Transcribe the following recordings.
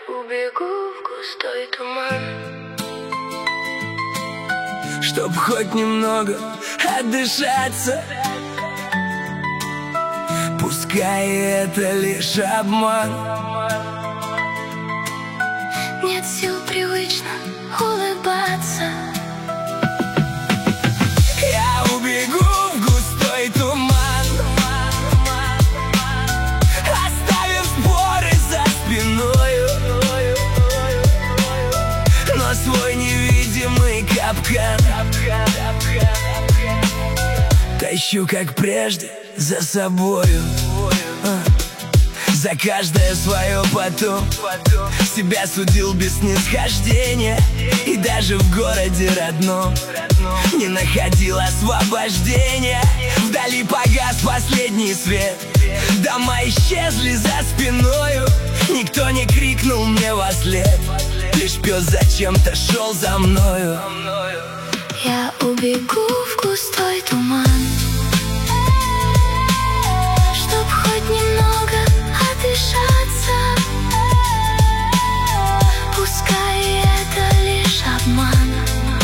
убегу в густой туман, чтоб хоть немного отдышаться. Пускай это лишь обман. нет сил привычно улыбаться. Я убегу в густой туман, оставив споры за спиною, но свой невидимый капкан тащу, как прежде, за собою. За каждое свое потом себя судил без снисхождения, и даже в городе родном не находил освобождения. Вдали погас последний свет, дома исчезли за спиною. Никто не крикнул мне вослед, лишь пес зачем-то шел за мною. Я убегу в густой туман, чтоб хоть немного отдышаться. Пускай это лишь обман,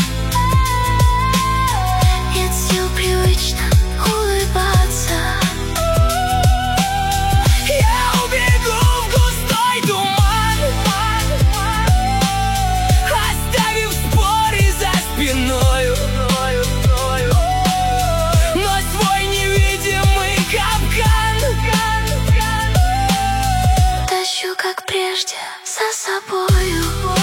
нет сил привычно улыбаться. Я убегу в густой туман, оставив споры за спиною, но свой невидимый капкан Тащу, как прежде, за собою.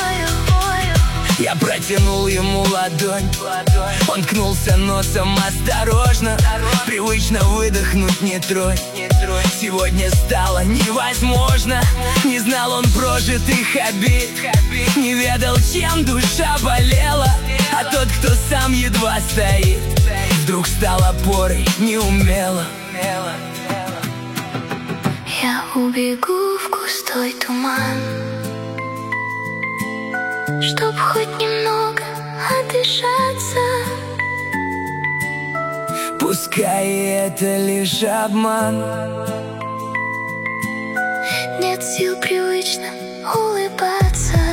Я протянул ему ладонь, он ткнулся носом осторожно. Привычно выдохнуть не тронь, сегодня стало невозможно. Не знал он прожитых обид, не ведал, чем душа болела. А тот, кто сам едва стоит, вдруг стал опорой неумело. Я убегу в густой туман, чтоб хоть немного отдышаться. Пускай это лишь обман, нет сил привычно улыбаться.